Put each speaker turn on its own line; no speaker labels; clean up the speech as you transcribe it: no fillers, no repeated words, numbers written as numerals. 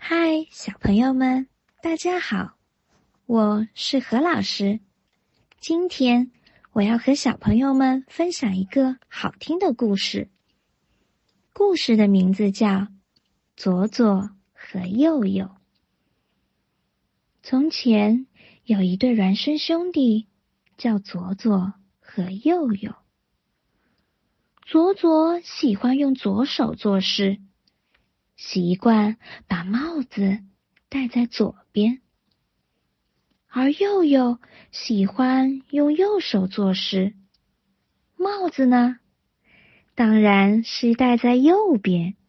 嗨，小朋友们，大家好，我是何老师。今天我要和小朋友们分享一个好听的故事。故事的名字叫《左左和右右》。从前有一对孪生兄弟，叫左左和右右。左左喜欢用左手做事，习惯把帽子戴在左边，而右右喜欢用右手做事，帽子呢，当然是戴在右边。